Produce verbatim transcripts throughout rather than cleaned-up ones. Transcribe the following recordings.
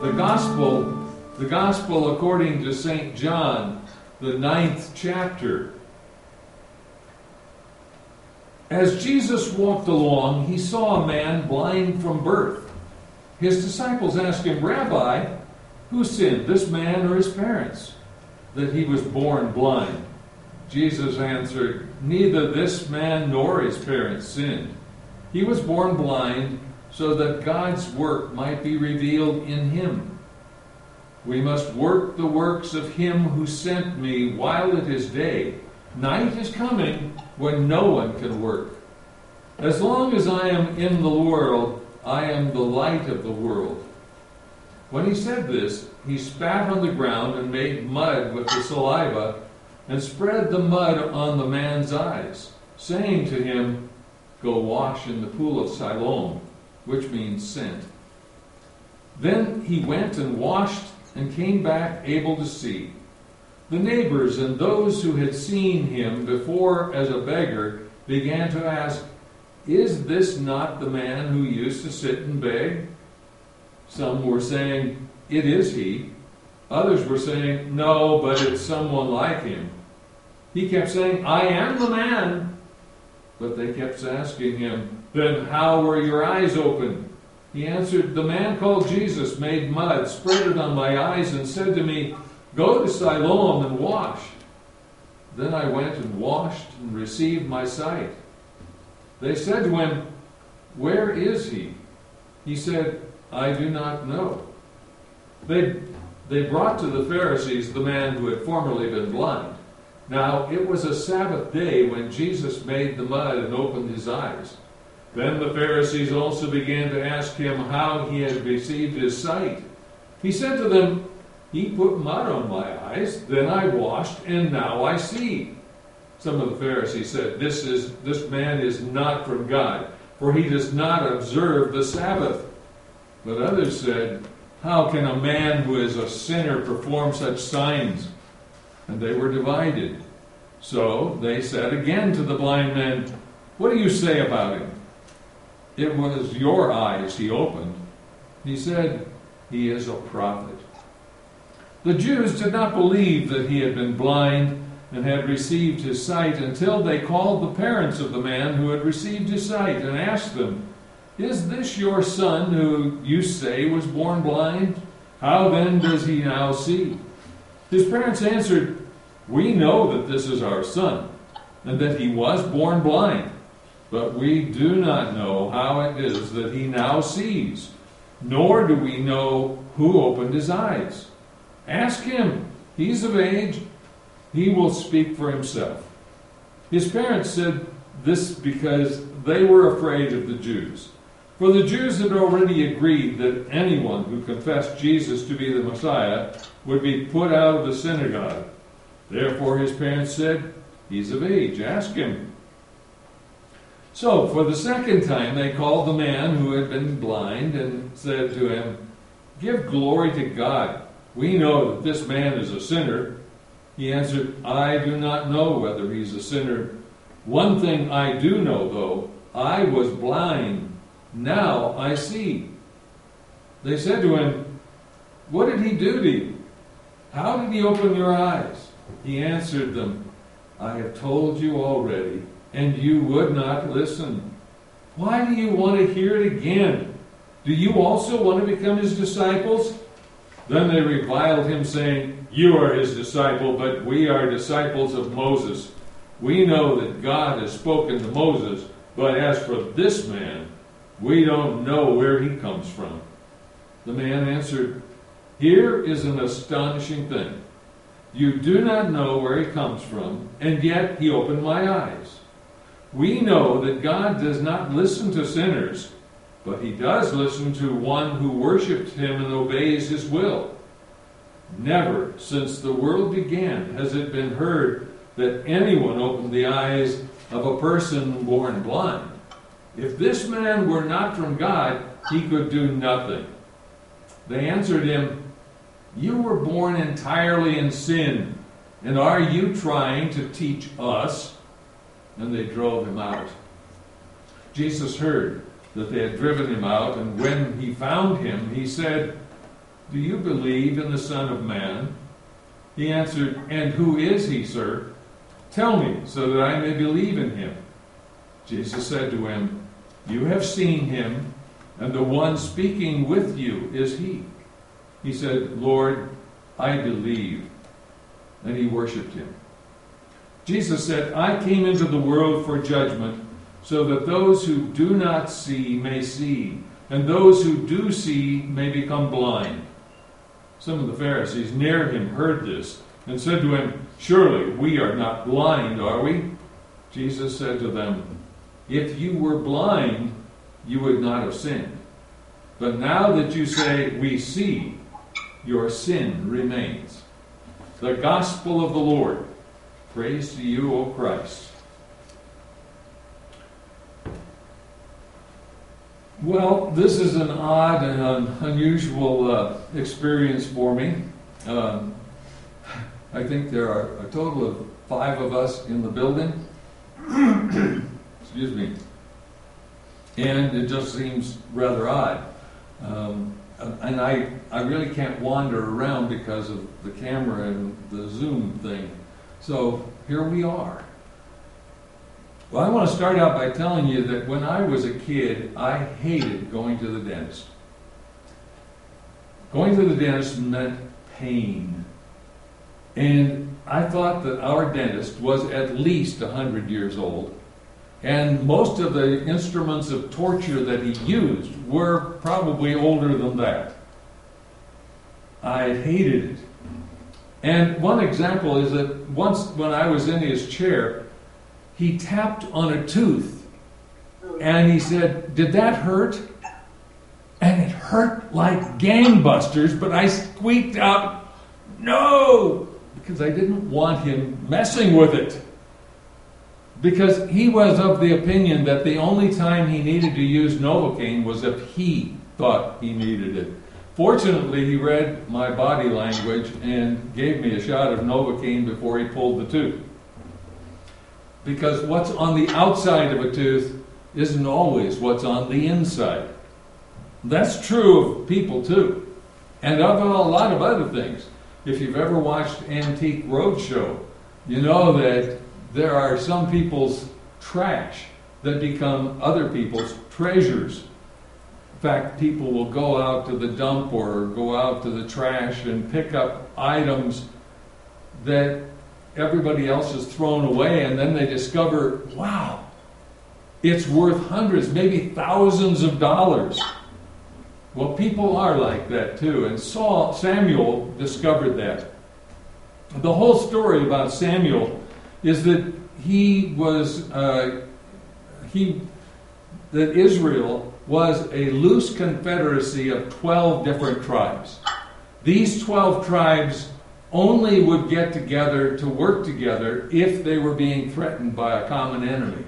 The Gospel, the Gospel according to Saint John, the ninth chapter. As Jesus walked along, he saw a man blind from birth. His disciples asked him, "Rabbi, who sinned, this man or his parents, that he was born blind?" Jesus answered, "Neither this man nor his parents sinned. He was born blind so that God's work might be revealed in him. We must work the works of him who sent me while it is day. Night is coming when no one can work. As long as I am in the world, I am the light of the world." When he said this, he spat on the ground and made mud with the saliva and spread the mud on the man's eyes, saying to him, "Go wash in the pool of Siloam," which means sent. Then he went and washed and came back able to see. The neighbors and those who had seen him before as a beggar began to ask, "Is this not the man who used to sit and beg?" Some were saying, "It is he." Others were saying, "No, but it's someone like him." He kept saying, "I am the man." But they kept asking him, "Then how were your eyes opened?" He answered, "The man called Jesus made mud, spread it on my eyes, and said to me, 'Go to Siloam and wash.' Then I went and washed and received my sight." They said to him, "Where is he?" He said, "I do not know." They, they brought to the Pharisees the man who had formerly been blind. Now it was a Sabbath day when Jesus made the mud and opened his eyes. Then the Pharisees also began to ask him how he had received his sight. He said to them, "He put mud on my eyes, then I washed, and now I see." Some of the Pharisees said, "This is this man is not from God, for he does not observe the Sabbath." But others said, "How can a man who is a sinner perform such signs?" And they were divided. So they said again to the blind man, "What do you say about him? It was your eyes he opened." He said, "He is a prophet." The Jews did not believe that he had been blind and had received his sight until they called the parents of the man who had received his sight and asked them, "Is this your son who you say was born blind? How then does he now see?" His parents answered, "We know that this is our son, and that he was born blind, but we do not know how it is that he now sees, nor do we know who opened his eyes. Ask him, he's of age, he will speak for himself." His parents said this because they were afraid of the Jews. For the Jews had already agreed that anyone who confessed Jesus to be the Messiah would be put out of the synagogue. Therefore his parents said, "He's of age, ask him." So for the second time they called the man who had been blind and said to him, "Give glory to God. We know that this man is a sinner." He answered, "I do not know whether he's a sinner. One thing I do know, though, I was blind. Now I see." They said to him, "What did he do to you? How did he open your eyes?" He answered them, "I have told you already, and you would not listen. Why do you want to hear it again? Do you also want to become his disciples?" Then they reviled him, saying, "You are his disciple, but we are disciples of Moses. We know that God has spoken to Moses, but as for this man, we don't know where he comes from." The man answered, "Here is an astonishing thing. You do not know where he comes from, and yet he opened my eyes. We know that God does not listen to sinners, but he does listen to one who worships him and obeys his will. Never since the world began has it been heard that anyone opened the eyes of a person born blind. If this man were not from God, he could do nothing." They answered him, "You were born entirely in sin, and are you trying to teach us?" And they drove him out. Jesus heard that they had driven him out, and when he found him, he said, do you believe in the Son of Man? He answered, And who is he, sir? Tell me, so that I may believe in him. Jesus said to him, You have seen him, and the one speaking with you is he. He said, Lord, I believe. And he worshipped him. Jesus said, I came into the world for judgment, so that those who do not see may see, and those who do see may become blind. Some of the Pharisees near him heard this, and said to him, Surely we are not blind, are we? Jesus said to them, If you were blind, you would not have sinned. But now that you say, We see, your sin remains. The gospel of the Lord. Praise to you, O Christ. Well, this is an odd and un- unusual uh, experience for me. Um, I think there are a total of five of us in the building. Excuse me. And it just seems rather odd. Um, and I, I really can't wander around because of the camera and the Zoom thing. So here we are. Well, I want to start out by telling you that when I was a kid, I hated going to the dentist. Going to the dentist meant pain. And I thought that our dentist was at least one hundred years old. And most of the instruments of torture that he used were probably older than that. I hated it. And one example is that once when I was in his chair, he tapped on a tooth. And he said, Did that hurt? And it hurt like gangbusters, but I squeaked out, No! Because I didn't want him messing with it. Because he was of the opinion that the only time he needed to use Novocaine was if he thought he needed it. Fortunately, he read my body language and gave me a shot of Novocaine before he pulled the tooth. Because what's on the outside of a tooth isn't always what's on the inside. That's true of people too. And of a lot of other things. If you've ever watched Antique Roadshow, you know that there are some people's trash that become other people's treasures. In fact, people will go out to the dump or go out to the trash and pick up items that everybody else has thrown away, and then they discover, wow, it's worth hundreds, maybe thousands of dollars. Well, people are like that too, and Saul, Samuel discovered that. The whole story about Samuel is that he was, uh, he, that Israel was a loose confederacy of twelve different tribes. These twelve tribes only would get together to work together if they were being threatened by a common enemy.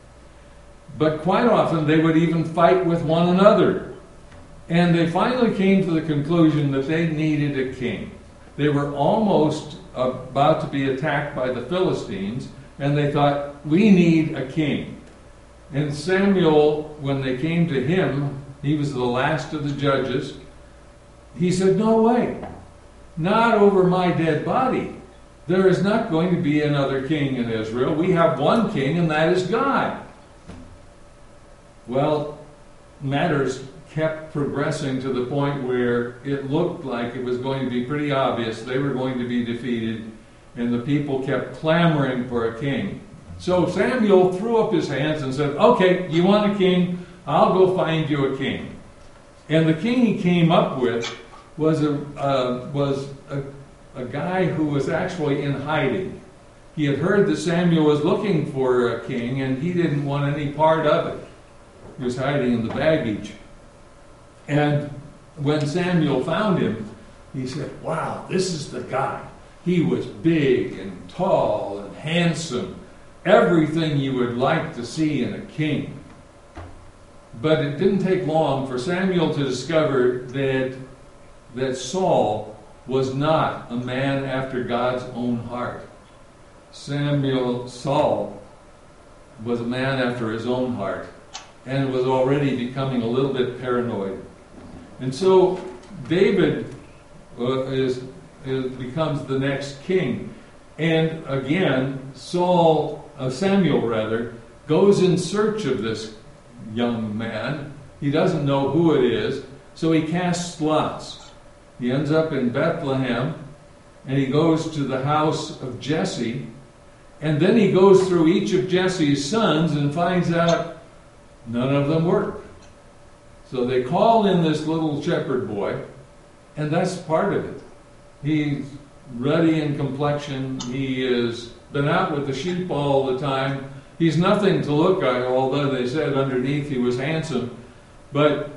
But quite often they would even fight with one another. And they finally came to the conclusion that they needed a king. They were almost about to be attacked by the Philistines, and they thought, we need a king. And Samuel, when they came to him, he was the last of the judges, he said, no way, not over my dead body. There is not going to be another king in Israel. We have one king, and that is God. Well, matters kept progressing to the point where it looked like it was going to be pretty obvious they were going to be defeated, and the people kept clamoring for a king. So Samuel threw up his hands and said, okay, you want a king? I'll go find you a king. And the king he came up with was a uh, was a, a guy who was actually in hiding. He had heard that Samuel was looking for a king, and he didn't want any part of it. He was hiding in the baggage. And when Samuel found him, he said, wow, this is the guy. He was big and tall and handsome. Everything you would like to see in a king. But it didn't take long for Samuel to discover that, that Saul was not a man after God's own heart. Samuel, Saul, was a man after his own heart, and was already becoming a little bit paranoid. And so David uh, is, is becomes the next king. And again, Saul, uh, Samuel rather, goes in search of this young man. He doesn't know who it is, so he casts lots. He ends up in Bethlehem, and he goes to the house of Jesse, and then he goes through each of Jesse's sons and finds out none of them work. So they call in this little shepherd boy, and that's part of it. He's ruddy in complexion. He has been out with the sheep all the time. He's nothing to look at, although they said underneath he was handsome. But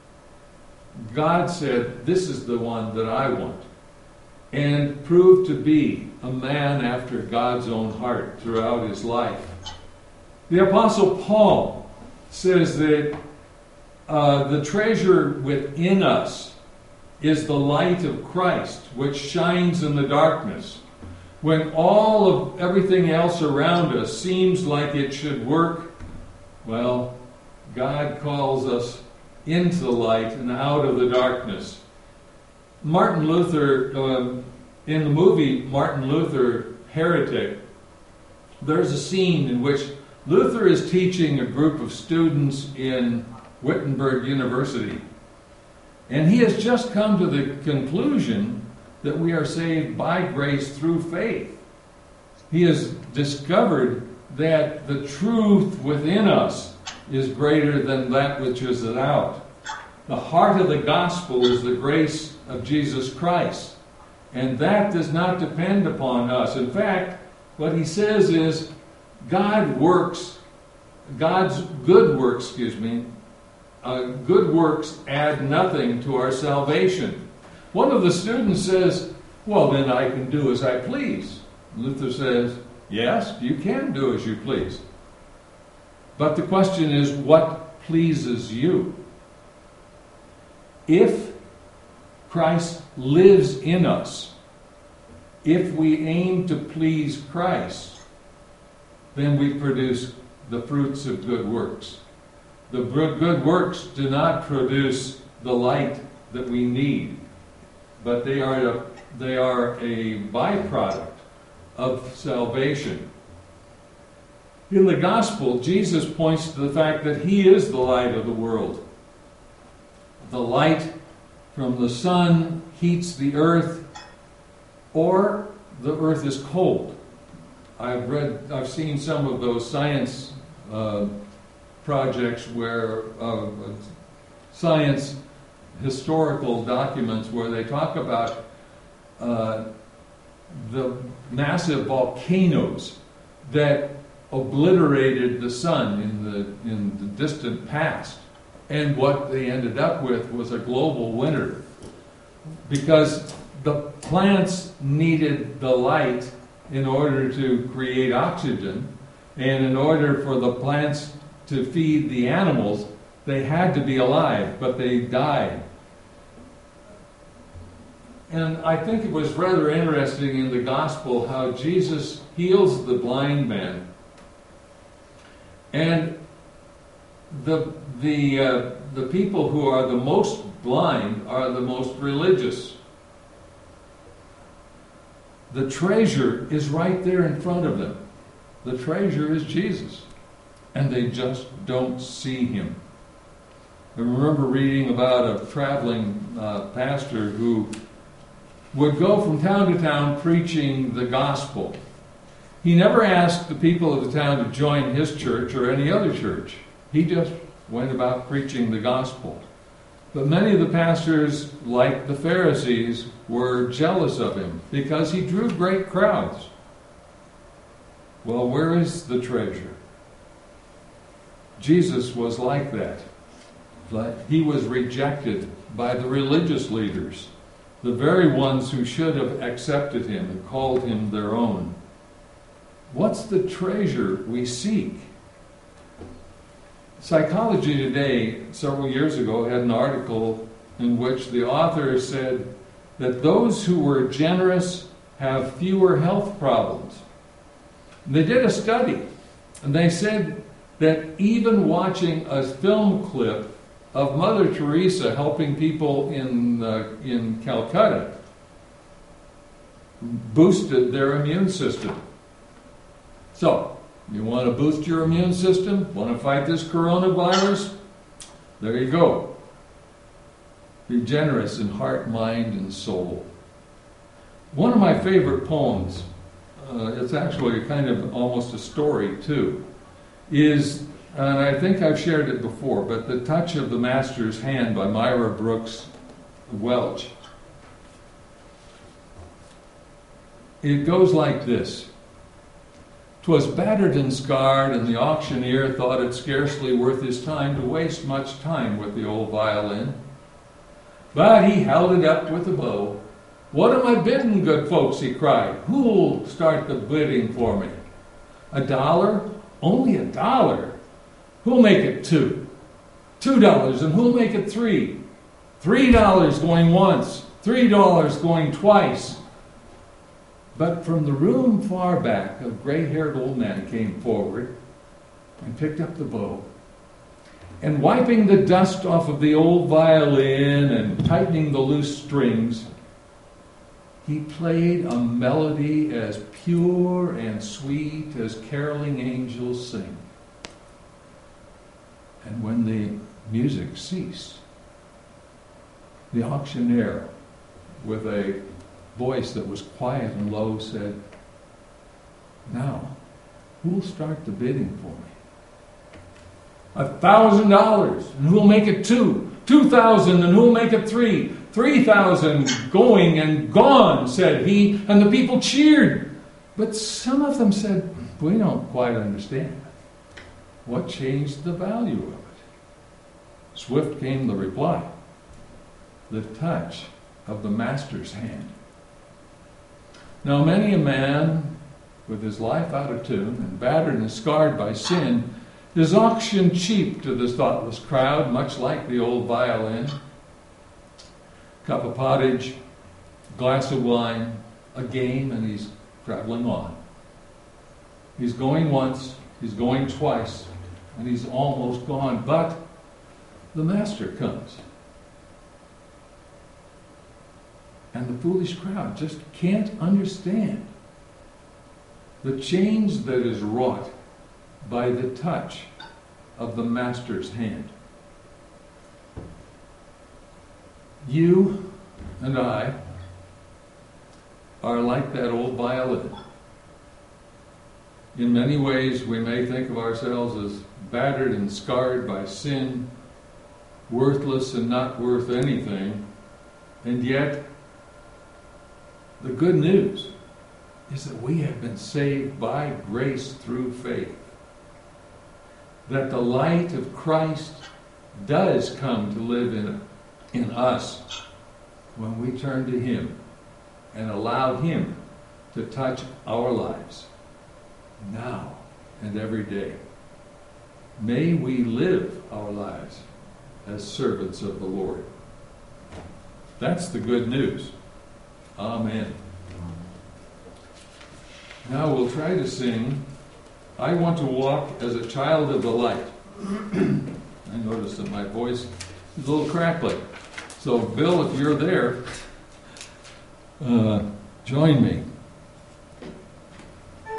God said, this is the one that I want. And proved to be a man after God's own heart throughout his life. The Apostle Paul says that uh, the treasure within us is the light of Christ, which shines in the darkness. When all of everything else around us seems like it should work, well, God calls us into the light and out of the darkness. Martin Luther, um, in the movie Martin Luther, Heretic, there's a scene in which Luther is teaching a group of students in Wittenberg University. And he has just come to the conclusion that we are saved by grace through faith. He has discovered that the truth within us is greater than that which is without. The heart of the gospel is the grace of Jesus Christ. And that does not depend upon us. In fact, what he says is God works, God's good works, excuse me, uh, good works add nothing to our salvation. One of the students says, well, then I can do as I please. Luther says, yes, you can do as you please. But the question is, what pleases you? If Christ lives in us, if we aim to please Christ, then we produce the fruits of good works. The good works do not produce the light that we need, but they are a, they are a byproduct of salvation. In the gospel, Jesus points to the fact that he is the light of the world. The light from the sun heats the earth, or the earth is cold. I've read, I've seen some of those science uh, projects where uh, science historical documents where they talk about uh, the massive volcanoes that obliterated the sun in the in the distant past, and what they ended up with was a global winter, because the plants needed the light in order to create oxygen, and in order for the plants to feed the animals, they had to be alive, but they died. And I think it was rather interesting in the gospel how Jesus heals the blind man. And the the uh, the people who are the most blind are the most religious. The treasure is right there in front of them. The treasure is Jesus. And they just don't see him. I remember reading about a traveling uh, pastor who would go from town to town preaching the gospel. He never asked the people of the town to join his church or any other church. He just went about preaching the gospel. But many of the pastors, like the Pharisees, were jealous of him because he drew great crowds. Well, where is the treasure? Jesus was like that. He was rejected by the religious leaders, the very ones who should have accepted him and called him their own. What's the treasure we seek? Psychology Today, several years ago, had an article in which the author said that those who were generous have fewer health problems. And they did a study, and they said that even watching a film clip of Mother Teresa helping people in uh, in Calcutta boosted their immune system. So, you want to boost your immune system? Want to fight this coronavirus? There you go. Be generous in heart, mind, and soul. One of my favorite poems, uh, it's actually kind of almost a story too, is, and I think I've shared it before, but The Touch of the Master's Hand by Myra Brooks Welch. It goes like this. 'Twas battered and scarred, and the auctioneer thought it scarcely worth his time to waste much time with the old violin. But he held it up with a bow. "What am I bidding, good folks?" he cried. "Who'll start the bidding for me? A dollar? Only a dollar? Who'll make it two? Two dollars, and who'll make it three? Three dollars going once, three dollars going twice." But from the room far back, a gray-haired old man came forward and picked up the bow. And wiping the dust off of the old violin and tightening the loose strings, he played a melody as pure and sweet as caroling angels sing. And when the music ceased, the auctioneer, with a voice that was quiet and low, said, "Now, who'll start the bidding for me?" A thousand dollars, and who'll make it two? Two thousand, and who'll make it three? Three thousand, going and gone, said he, and the people cheered. But some of them said, "We don't quite understand. What changed the value of it?" Swift came the reply. The touch of the Master's hand. Now many a man, with his life out of tune and battered and scarred by sin, is auctioned cheap to this thoughtless crowd, much like the old violin. Cup of pottage, glass of wine, a game, and he's traveling on. He's going once, he's going twice, and he's almost gone. But the Master comes. And the foolish crowd just can't understand the change that is wrought by the touch of the Master's hand. You and I are like that old violin. In many ways, we may think of ourselves as battered and scarred by sin, worthless and not worth anything, and yet the good news is that we have been saved by grace through faith. That the light of Christ does come to live in, in us when we turn to Him and allow Him to touch our lives now and every day. May we live our lives as servants of the Lord. That's the good news. Amen. Now we'll try to sing, "I Want to Walk as a Child of the Light." I noticed that my voice is a little crackly. So Bill, if you're there, uh, join me.